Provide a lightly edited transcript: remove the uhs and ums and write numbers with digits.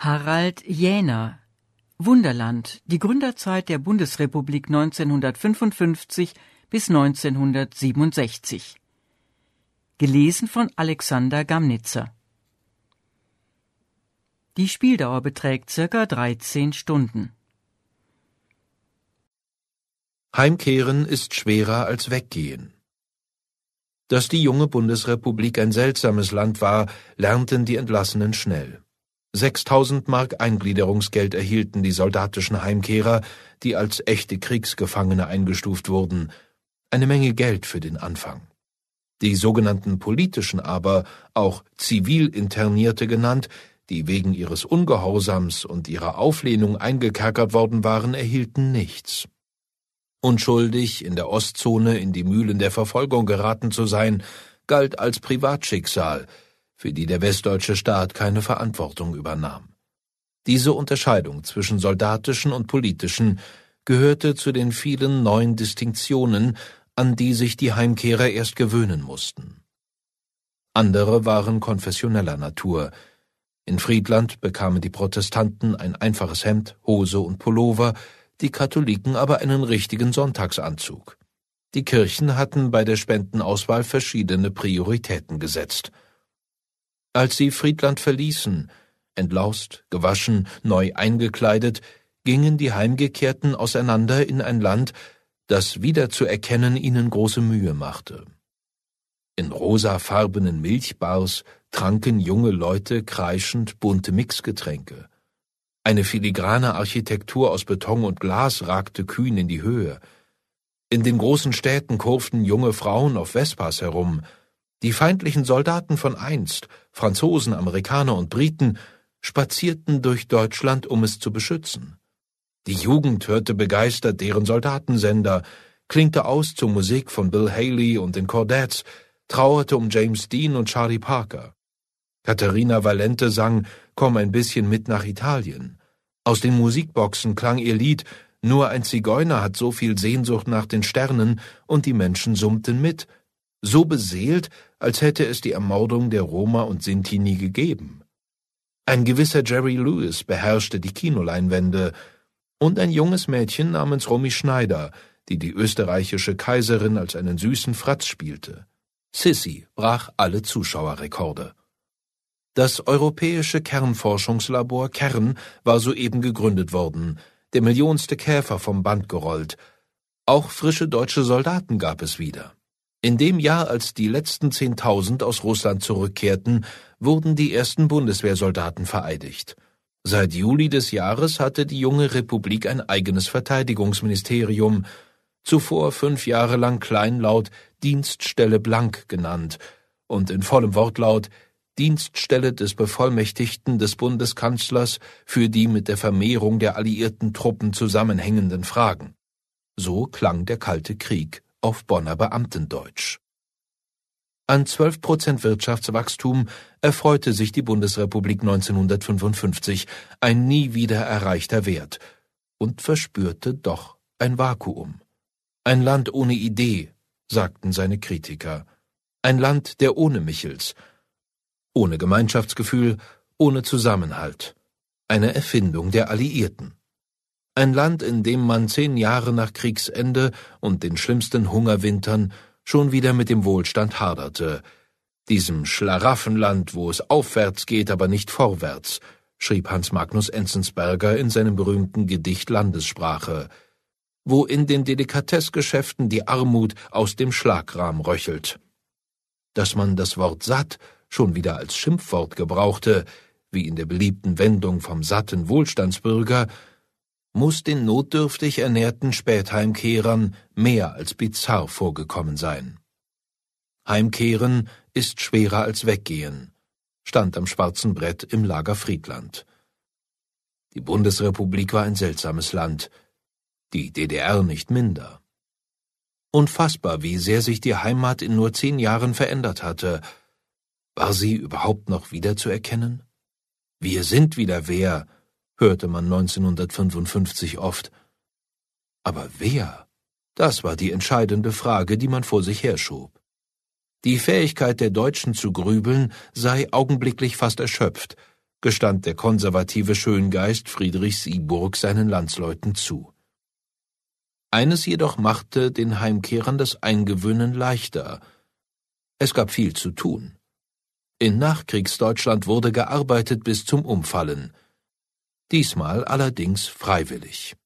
Harald Jähner, Wunderland, die Gründerzeit der Bundesrepublik 1955 bis 1967. Gelesen von Alexander Gamnitzer. Die Spieldauer beträgt ca. 13 Stunden. Heimkehren ist schwerer als Weggehen. Dass die junge Bundesrepublik ein seltsames Land war, lernten die Entlassenen schnell. 6.000 Mark Eingliederungsgeld erhielten die soldatischen Heimkehrer, die als echte Kriegsgefangene eingestuft wurden. Eine Menge Geld für den Anfang. Die sogenannten Politischen aber, auch Zivilinternierte genannt, die wegen ihres Ungehorsams und ihrer Auflehnung eingekerkert worden waren, erhielten nichts. Unschuldig, in der Ostzone in die Mühlen der Verfolgung geraten zu sein, galt als Privatschicksal, für die der westdeutsche Staat keine Verantwortung übernahm. Diese Unterscheidung zwischen soldatischen und politischen gehörte zu den vielen neuen Distinktionen, an die sich die Heimkehrer erst gewöhnen mussten. Andere waren konfessioneller Natur. In Friedland bekamen die Protestanten ein einfaches Hemd, Hose und Pullover, die Katholiken aber einen richtigen Sonntagsanzug. Die Kirchen hatten bei der Spendenauswahl verschiedene Prioritäten gesetzt. Als sie Friedland verließen, entlaust, gewaschen, neu eingekleidet, gingen die Heimgekehrten auseinander in ein Land, das wiederzuerkennen ihnen große Mühe machte. In rosafarbenen Milchbars tranken junge Leute kreischend bunte Mixgetränke. Eine filigrane Architektur aus Beton und Glas ragte kühn in die Höhe. In den großen Städten kurften junge Frauen auf Vespas herum. Die feindlichen Soldaten von einst, Franzosen, Amerikaner und Briten, spazierten durch Deutschland, um es zu beschützen. Die Jugend hörte begeistert deren Soldatensender, klinkte aus zur Musik von Bill Haley und den Chordettes, trauerte um James Dean und Charlie Parker. Katharina Valente sang »Komm ein bisschen mit nach Italien«. Aus den Musikboxen klang ihr Lied »Nur ein Zigeuner hat so viel Sehnsucht nach den Sternen« und die Menschen summten mit, so beseelt, als hätte es die Ermordung der Roma und Sinti nie gegeben. Ein gewisser Jerry Lewis beherrschte die Kinoleinwände und ein junges Mädchen namens Romy Schneider, die österreichische Kaiserin als einen süßen Fratz spielte. Sissy brach alle Zuschauerrekorde. Das europäische Kernforschungslabor Kern war soeben gegründet worden, der millionste Käfer vom Band gerollt. Auch frische deutsche Soldaten gab es wieder. In dem Jahr, als die letzten 10.000 aus Russland zurückkehrten, wurden die ersten Bundeswehrsoldaten vereidigt. Seit Juli des Jahres hatte die junge Republik ein eigenes Verteidigungsministerium, zuvor 5 Jahre lang kleinlaut Dienststelle Blank genannt und in vollem Wortlaut Dienststelle des Bevollmächtigten des Bundeskanzlers für die mit der Vermehrung der alliierten Truppen zusammenhängenden Fragen. So klang der Kalte Krieg auf Bonner Beamtendeutsch. An 12% Wirtschaftswachstum erfreute sich die Bundesrepublik 1955, ein nie wieder erreichter Wert, und verspürte doch ein Vakuum. Ein Land ohne Idee, sagten seine Kritiker. Ein Land der ohne Michels. Ohne Gemeinschaftsgefühl, ohne Zusammenhalt. Eine Erfindung der Alliierten. Ein Land, in dem man 10 Jahre nach Kriegsende und den schlimmsten Hungerwintern schon wieder mit dem Wohlstand haderte. Diesem Schlaraffenland, wo es aufwärts geht, aber nicht vorwärts, schrieb Hans Magnus Enzensberger in seinem berühmten Gedicht Landessprache, wo in den Delikatessgeschäften die Armut aus dem Schlagrahm röchelt. Dass man das Wort satt schon wieder als Schimpfwort gebrauchte, wie in der beliebten Wendung vom satten Wohlstandsbürger, muss den notdürftig ernährten Spätheimkehrern mehr als bizarr vorgekommen sein. Heimkehren ist schwerer als Weggehen, stand am schwarzen Brett im Lager Friedland. Die Bundesrepublik war ein seltsames Land, die DDR nicht minder. Unfassbar, wie sehr sich die Heimat in nur 10 Jahren verändert hatte. War sie überhaupt noch wiederzuerkennen? Wir sind wieder wer, hörte man 1955 oft. Aber wer? Das war die entscheidende Frage, die man vor sich herschob. Die Fähigkeit der Deutschen zu grübeln sei augenblicklich fast erschöpft. gestand der konservative Schöngeist Friedrich Syburg seinen Landsleuten zu. Eines jedoch machte den Heimkehrern das Eingewöhnen leichter: Es gab viel zu tun. In Nachkriegsdeutschland wurde gearbeitet bis zum Umfallen, diesmal allerdings freiwillig.